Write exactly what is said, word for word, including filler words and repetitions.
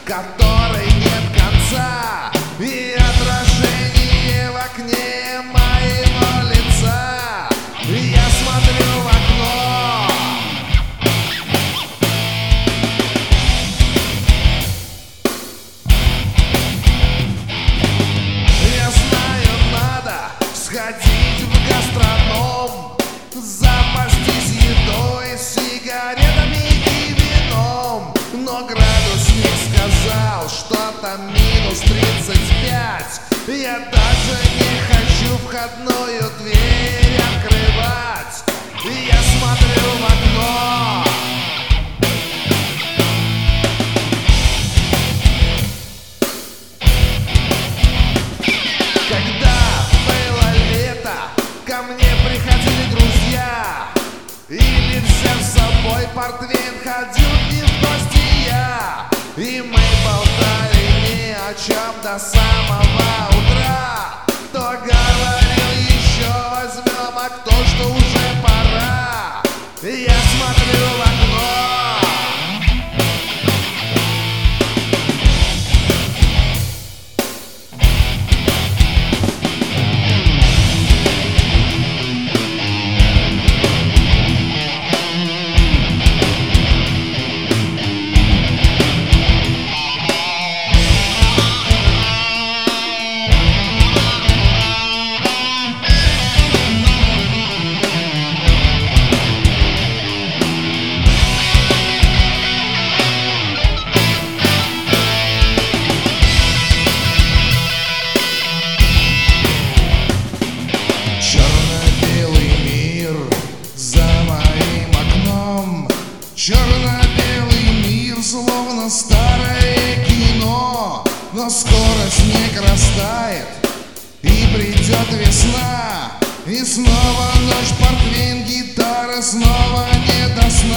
которой нет конца, и отражение в окне моего лица. Я смотрю в окно. Я знаю, надо сходить в гастроном, запастись едой, сигаретами и вином. Но градусник сказал, что там минус тридцать пять. Я даже не хочу входную дверь открывать. Я смотрю в окно. Когда было лето, ко мне приходили друзья, и, взяв с собой портвейн, ходил к ним в гости я. И мы болтали ни о чем до самого утра. Кто говорил, еще возьмем, а кто, что уже пора. Я смотрю в окно. Черно-белый мир, словно старое кино. Но скоро снег растает, и придет весна, и снова ночь, портвейн, гитара, снова не до сна.